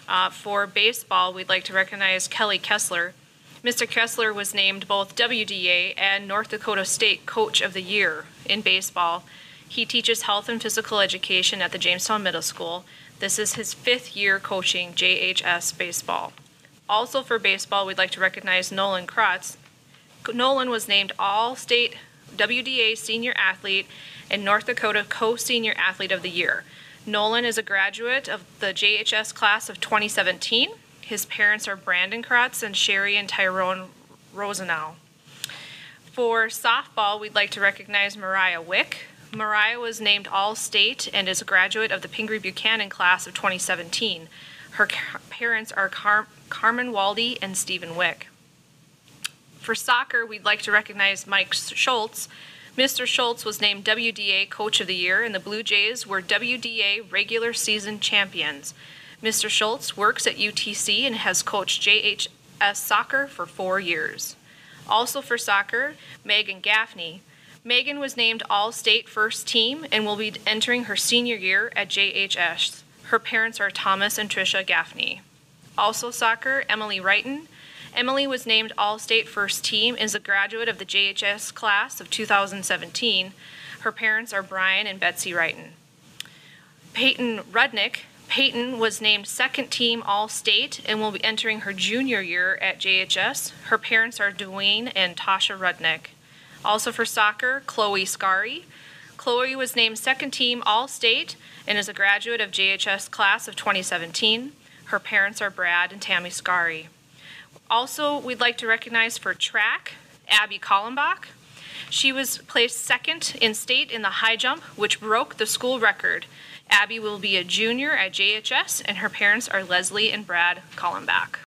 For baseball, we'd like to recognize Kelly Kessler. Mr. Kessler was named both WDA and North Dakota State Coach of the Year in baseball. He teaches health and physical education at the Jamestown Middle School. This is his 5th year coaching JHS baseball. Also for baseball, we'd like to recognize Nolan Kratz. Nolan was named All-State WDA Senior Athlete and North Dakota Co-Senior Athlete of the Year. Nolan is a graduate of the JHS class of 2017. His parents are Brandon Kratz and Sherry and Tyrone Rosenau. For softball, we'd like to recognize Mariah Wick. Mariah was named All-State and is a graduate of the Pingree Buchanan class of 2017. Her parents are Carmen Waldy and Stephen Wick. For soccer, we'd like to recognize Mike Schultz. Mr. Schultz was named WDA Coach of the Year, and the Blue Jays were WDA regular season champions. Mr. Schultz works at UTC and has coached JHS soccer for 4 years. Also for soccer, Megan Gaffney. Megan was named All-State First Team and will be entering her senior year at JHS. Her parents are Thomas and Tricia Gaffney. Also soccer, Emily Wrighton. Emily was named All-State First Team and is a graduate of the JHS class of 2017. Her parents are Brian and Betsy Wrighton. Peyton Rudnick. Peyton was named Second Team All-State and will be entering her junior year at JHS. Her parents are Dwayne and Tasha Rudnick. Also for soccer, Chloe Scary. Chloe was named Second Team All-State and is a graduate of JHS class of 2017. Her parents are Brad and Tammy Scary. Also, we'd like to recognize for track, Abby Kallenbach. She was placed second in state in the high jump, which broke the school record. Abby will be a junior at JHS, and her parents are Leslie and Brad Kallenbach.